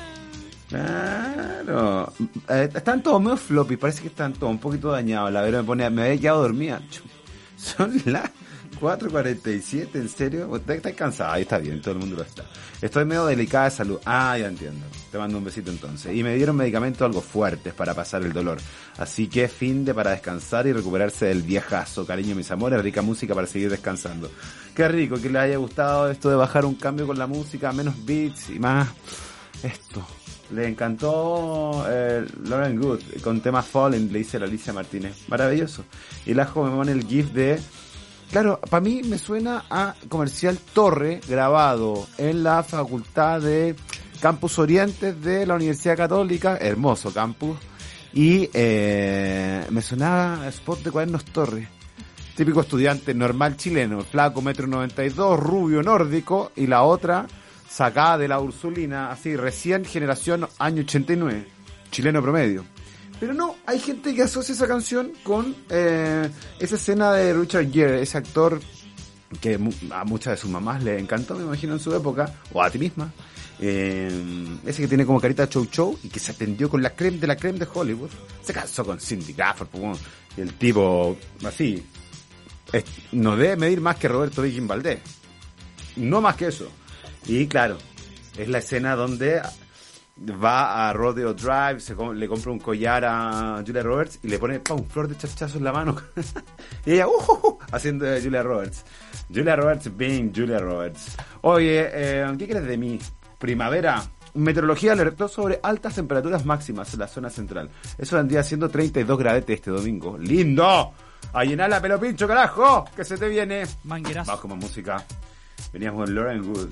Claro. Eh, están todos medio floppy, parece que están todos un poquito dañados. La verdad me pone, me había quedado dormida. Chu, son las cuatro cuarenta y siete, ¿en serio? Estás cansada, ahí está bien, todo el mundo lo está. Estoy medio delicada de salud. Ah, ya entiendo. Te mando un besito entonces. Y me dieron medicamentos algo fuertes para pasar el dolor. Así que fin de para descansar y recuperarse del viejazo. Cariño, mis amores, rica música para seguir descansando. Qué rico que les haya gustado esto de bajar un cambio con la música, menos beats y más esto. Le encantó eh, Lauren Good con tema Fallen, le dice la Alicia Martínez. Maravilloso. Y Lajo me pone el gif de... Claro, para mí me suena a comercial Torre grabado en la facultad de Campus Orientes de la Universidad Católica. Hermoso campus. Y eh, me sonaba a spot de Cuadernos Torre. Típico estudiante normal chileno, flaco, metro noventa y dos, rubio, nórdico. Y la otra... sacada de la Ursulina, así, recién generación año ochenta y nueve, chileno promedio. Pero no, hay gente que asocia esa canción con eh, esa escena de Richard Gere, ese actor que mu- a muchas de sus mamás le encantó, me imagino, en su época, o a ti misma. Eh, ese que tiene como carita chow chow y que se atendió con la creme de la creme de Hollywood. Se casó con Cindy Crawford, pues, bueno, y el tipo, así, es- no debe medir más que Roberto Viking Valdés. No más que eso. Y claro, es la escena donde va a Rodeo Drive, se com- le compra un collar a Julia Roberts y le pone pa, un flor de chachazo en la mano. Y ella, uh, uh, uh, haciendo de Julia Roberts. Julia Roberts being Julia Roberts. Oye, eh, ¿qué crees de mí? Primavera. Meteorología alertó sobre altas temperaturas máximas en la zona central. Eso vendría siendo treinta y dos gradetes este domingo. ¡Lindo! A llenar la pelo pincho, carajo, que se te viene. Manguerazo. Bajo más música. Veníamos con Lauren Good.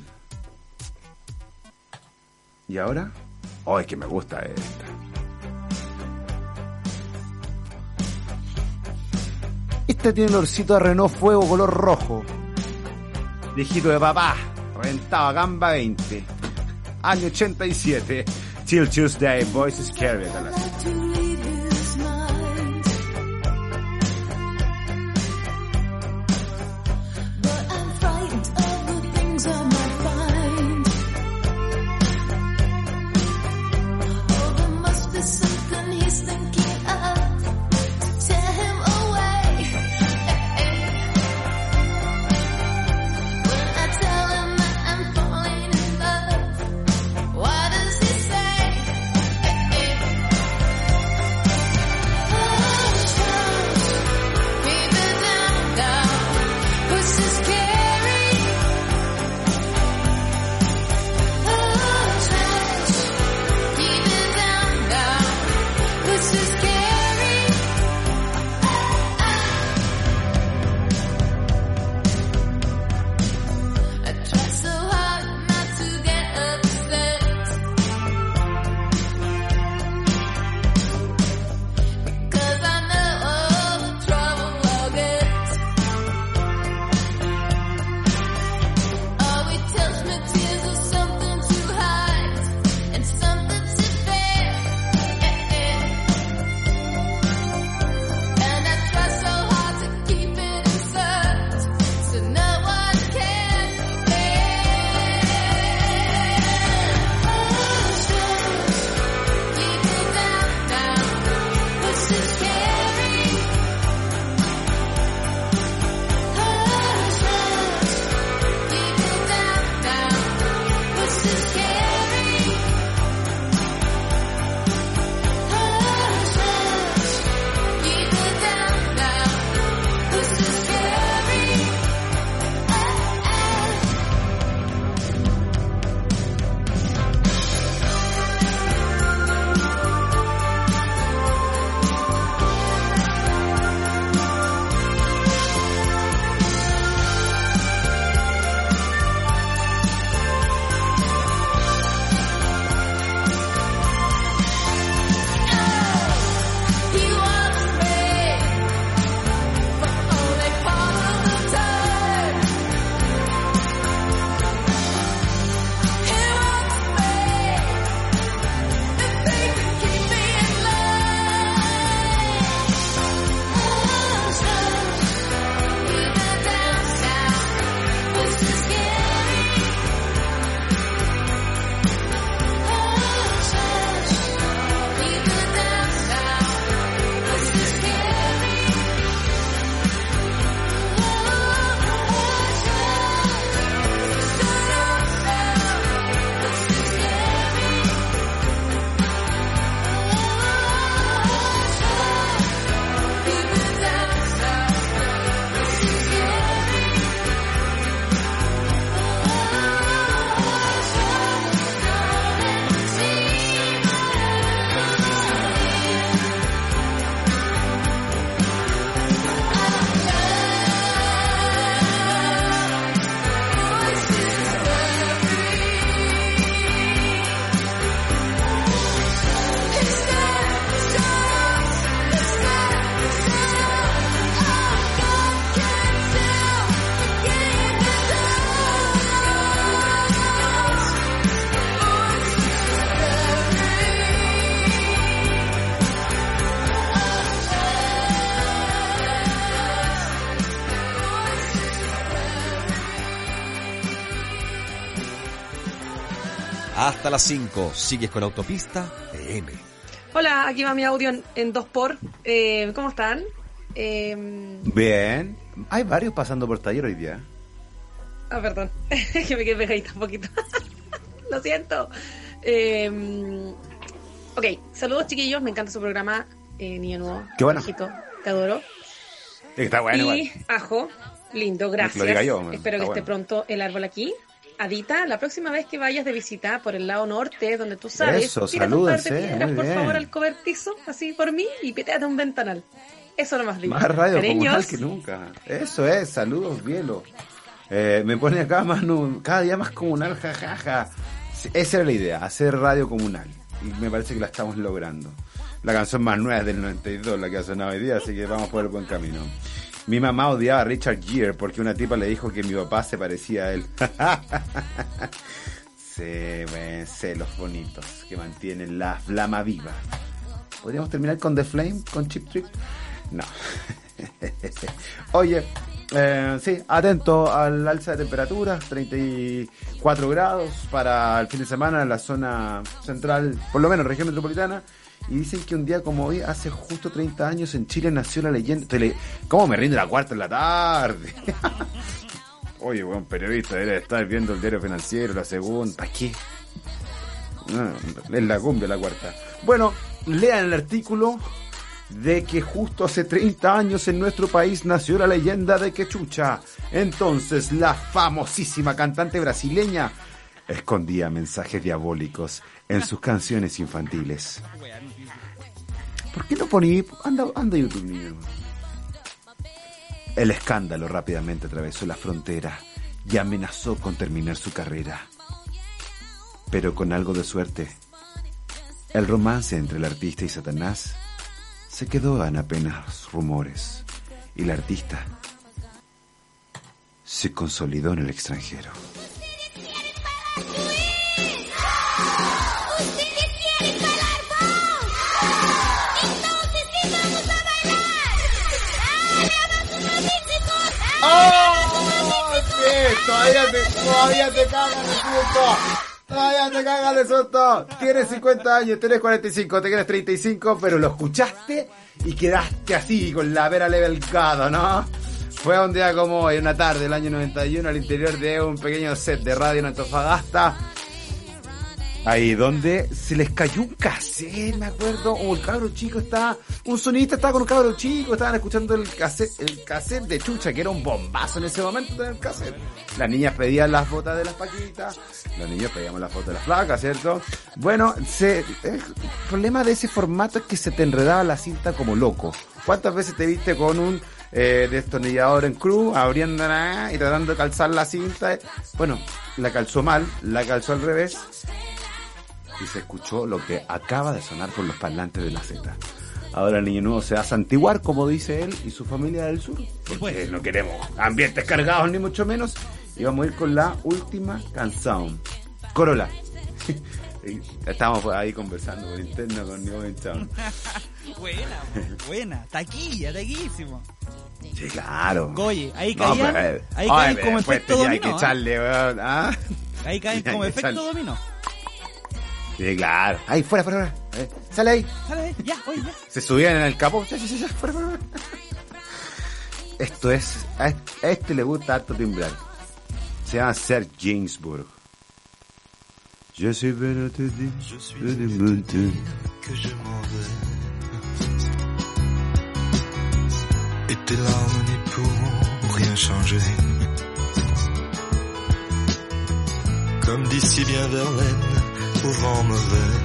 ¿Y ahora? Oh, es que me gusta esta. Esta tiene el olorcito de Renault Fuego color rojo. Viejito de papá. Rentaba Gamba veinte. Año ochenta y siete. Chill Tuesday, Boys Scary. Something he's thinking of to tear him away. When I tell him that I'm falling in love, what does he say? Hasta las cinco, sigues con Autopista P M. Hola, aquí va mi audio en, en dos por. Eh, ¿Cómo están? Eh... Bien. Hay varios pasando por taller hoy día. Ah, perdón. Que me quedé pegadita un poquito. Lo siento. Eh... Ok, saludos chiquillos. Me encanta su programa. Eh, Niño Nuevo. Qué bueno. Hijito, te adoro. Está bueno. Y igual. Ajo, lindo, gracias. Lo diga yo, man. Espero Está que bueno. esté pronto el árbol aquí. Adita, la próxima vez que vayas de visita por el lado norte, donde tú sabes, Eso, tírate un par de salúdense, piedras, muy por bien. favor, al cobertizo, así por mí, y pétate un ventanal. Eso nomás digo. Más radio Cariños. comunal que nunca. Eso es, saludos, Bielo. Eh, me pone acá más, nu- cada día más comunal, jajaja. Ja, ja. Sí, esa era la idea, hacer radio comunal. Y me parece que la estamos logrando. La canción más nueva es del noventa y dos, la que ha sonado hoy día, así que vamos por el buen camino. Mi mamá odiaba a Richard Gere porque una tipa le dijo que mi papá se parecía a él. Sí, buen celos bonitos que mantienen la flama viva. ¿Podríamos terminar con The Flame, con Chip Trick? No. Oye, eh, sí, atento al alza de temperatura, treinta y cuatro grados para el fin de semana en la zona central, por lo menos región metropolitana. Y dicen que un día como hoy, hace justo treinta años, en Chile nació la leyenda. Tele... ¿Cómo me rinde la cuarta en la tarde? Oye, buen periodista, debe estar viendo el diario financiero, la segunda. ¿Para qué? No, es la cumbia la cuarta. Bueno, lean el artículo de que justo hace treinta años en nuestro país nació la leyenda de que Chucha, entonces la famosísima cantante brasileña, escondía mensajes diabólicos en sus canciones infantiles. ¿Por qué no poní? Anda, anda a YouTube, niño. El escándalo rápidamente atravesó la frontera y amenazó con terminar su carrera. Pero con algo de suerte, el romance entre el artista y Satanás se quedó en apenas rumores y la artista se consolidó en el extranjero. ¡Oh! Sí, todavía te, todavía te cagan de susto. Todavía te cagan de susto. Tienes cincuenta años, tienes cuarenta y cinco, te quedas treinta y cinco, pero lo escuchaste y quedaste así, con la vera levelcado, ¿no? Fue un día como hoy, una tarde del año noventa y uno, al interior de un pequeño set de radio en Antofagasta. Ahí donde se les cayó un cassette, me acuerdo, o el cabro chico estaba, un sonista estaba con un cabro chico, estaban escuchando el cassette, el cassette de Chucha, que era un bombazo en ese momento tener el cassette. Las niñas pedían las botas de las paquitas, los niños pedíamos las fotos de las flacas, ¿cierto? Bueno, se, el problema de ese formato es que se te enredaba la cinta como loco. ¿Cuántas veces te viste con un eh, destornillador en cruz, abriendo y tratando de calzar la cinta? Bueno, la calzó mal, la calzó al revés. Y se escuchó lo que acaba de sonar por los parlantes de la Z. Ahora el niño nuevo se va a santiguar, como dice él, y su familia del sur. Porque no queremos ambientes cargados, ni mucho menos. Y vamos a ir con la última canción. Corolla. Estamos ahí conversando por interno con Nico Benchao. Buena, buena. Taquilla, taquísimo. Sí, claro. Oye, ahí No, caían, pero, ahí oye, caen pero como después efecto tenía dominó. que ¿eh? echarle, weón, ¿ah? Ahí caen Tenía como que efecto echarle. dominó. Sí, claro. Ahí, fuera, fuera, fuera. Eh, sale ahí. Sale ahí, ya, oye, ya. Se subían en el capó. Ya, ya, ya, ya, fuera, fuera, fuera. Esto es... A este, a este le gusta harto timbrar. Se llama Serge Gainsbourg. Je suis venu te dire, je suis venu te dire que je m'en vais. Et tes larmes n'y pourront rien changer. Comme dit si bien Verlaine, au vent mauvais.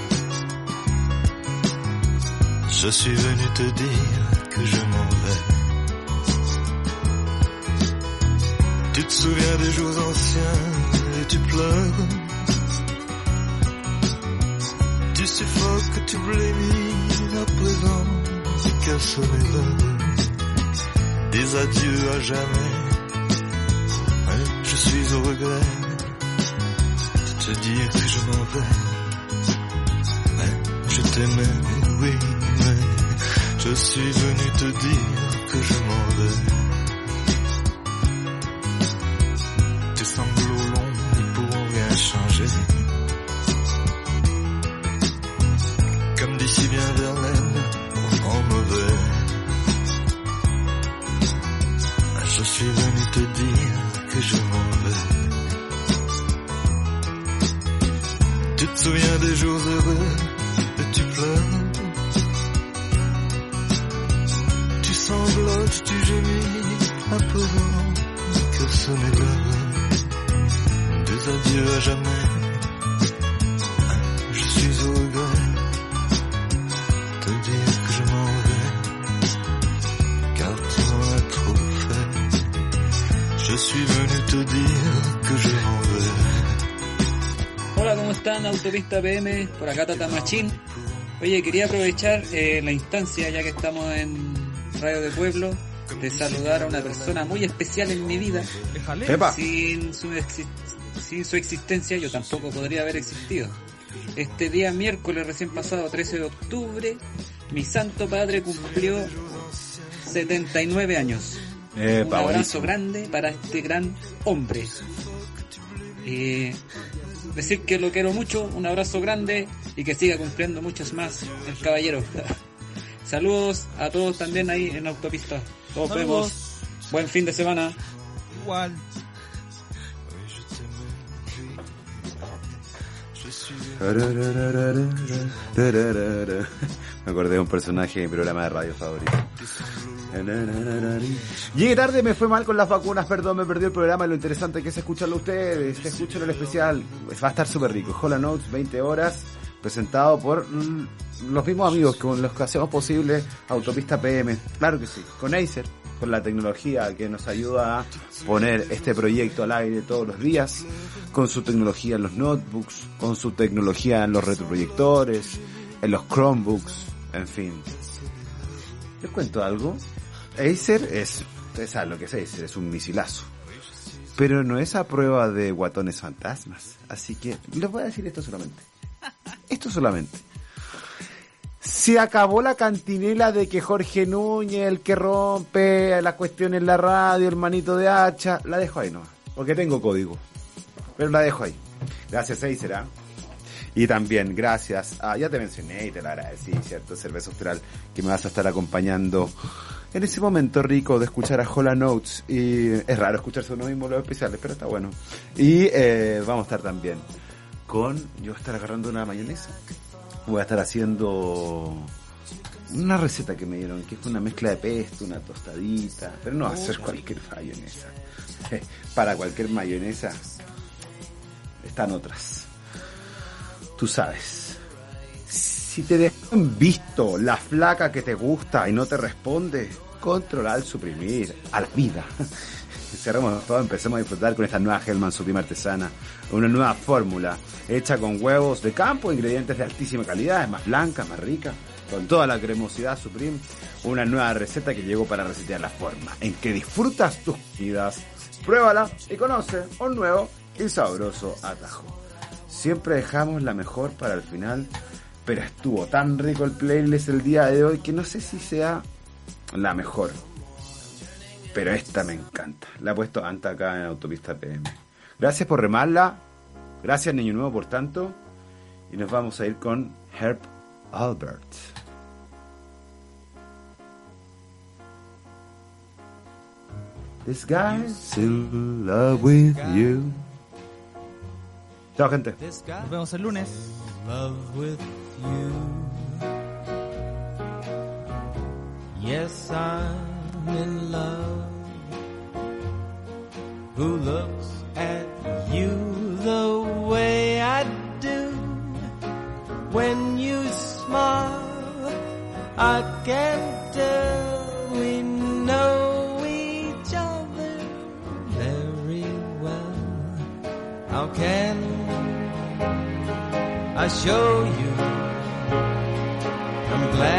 Je suis venu te dire que je m'en vais. Tu te souviens des jours anciens et tu pleures. Tu suffoques, tu blémis à présent. Quels sont mes rêves? Des adieux à jamais. Hein, je suis au regret de te dire que je m'en vais. Hein, je t'aimais, oui, mais je suis venu te dire que je m'en vais. Tes sanglots longs ne pourront rien changer. souviens des jours heureux et tu pleures. Tu sanglotes, tu gémis, apparent que ce n'est l'heure des adieux à jamais. Je suis au regret de dire que je m'en vais, car tu m'en as trop fait. Je suis venu te dire que je m'en vais. Hola, ¿cómo están? Autopista P M, por acá Tata Machín. Oye, quería aprovechar eh, la instancia, ya que estamos en Radio de Pueblo, de saludar a una persona muy especial en mi vida. Sin su, exi- sin su existencia yo tampoco podría haber existido. Este día miércoles recién pasado, trece de octubre, mi santo padre cumplió setenta y nueve años. Epa, Un abrazo buenísimo. grande para este gran hombre. Eh, decir que lo quiero mucho, un abrazo grande y que siga cumpliendo muchos más el caballero. Saludos a todos también ahí en Autopista. Todos Saludos. vemos. Buen fin de semana. Igual. Me acordé de un personaje de mi programa de radio favorito. Llegué tarde, me fue mal con las vacunas, perdón, me perdí el programa. Lo interesante que es escucharlo a ustedes, escuchen el especial, va a estar súper rico. Hola Notes, veinte horas, presentado por mm, los mismos amigos con los que hacemos posible Autopista P M. Claro que sí, con Acer, con la tecnología que nos ayuda a poner este proyecto al aire todos los días, con su tecnología en los notebooks, con su tecnología en los retroproyectores, en los Chromebooks, en fin. ¿Les cuento algo? Acer es, ustedes saben lo que es Acer, es un misilazo. Pero no es a prueba de guatones fantasmas. Así que les voy a decir esto solamente. Esto solamente. Se acabó la cantinela de que Jorge Núñez, el que rompe la cuestión en la radio, el manito de hacha. La dejo ahí nomás, porque tengo código. Pero la dejo ahí. Gracias, Acer, ¿eh? Y también gracias a, ya te mencioné y te lo agradecí, ¿cierto? Cerveza Austral, que me vas a estar acompañando en ese momento rico de escuchar a Hola Notes. Y es raro escucharse uno mismo los especiales, pero está bueno. Y eh, vamos a estar también con, yo voy a estar agarrando una mayonesa. Voy a estar haciendo una receta que me dieron, que es una mezcla de pesto, una tostadita, pero no va a ser cualquier mayonesa. Para cualquier mayonesa están otras. Tú sabes, si te dejan visto la flaca que te gusta y no te responde, controlar, suprimir a la vida. Cerremos todo, empecemos a disfrutar con esta nueva Hellman Supreme artesana, una nueva fórmula hecha con huevos de campo, ingredientes de altísima calidad, es más blanca, más rica, con toda la cremosidad Supreme, una nueva receta que llegó para resetear la forma en que disfrutas tus comidas. Pruébala y conoce un nuevo y sabroso atajo. Siempre dejamos la mejor para el final, pero estuvo tan rico el playlist el día de hoy que no sé si sea la mejor. Pero esta me encanta. La he puesto antes acá en Autopista P M. Gracias por remarla. Gracias, Niño Nuevo, por tanto. Y nos vamos a ir con Herb Alpert. This guy's in love with you. Chao, gente. Nos vemos el lunes. Love with you. Yes, I'm in love. Who looks at you the way I do? When you smile, I can tell we know each other very well. How can I show you I'm glad